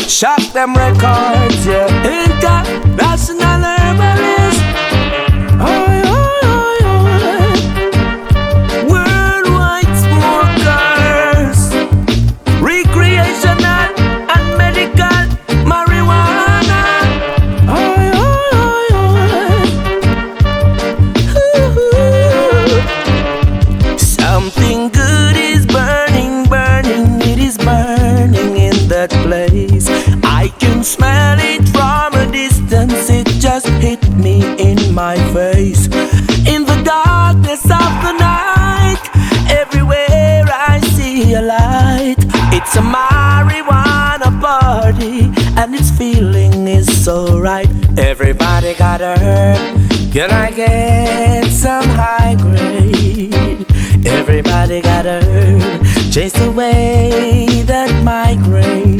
Shock them records, yeah. International herbalist. Oi, oi, oi, oi. Worldwide smokers. Recreational and medical marijuana. Oi, oi, oi, oi. Something good is burning, burning. It is burning in that place. I can smell it from a distance. It just hit me in my face. In the darkness of the night, everywhere I see a light. It's a marijuana party, and its feeling is so right. Everybody got a herb. Can I get some high grade? Everybody got a herb. Chase away that migraine.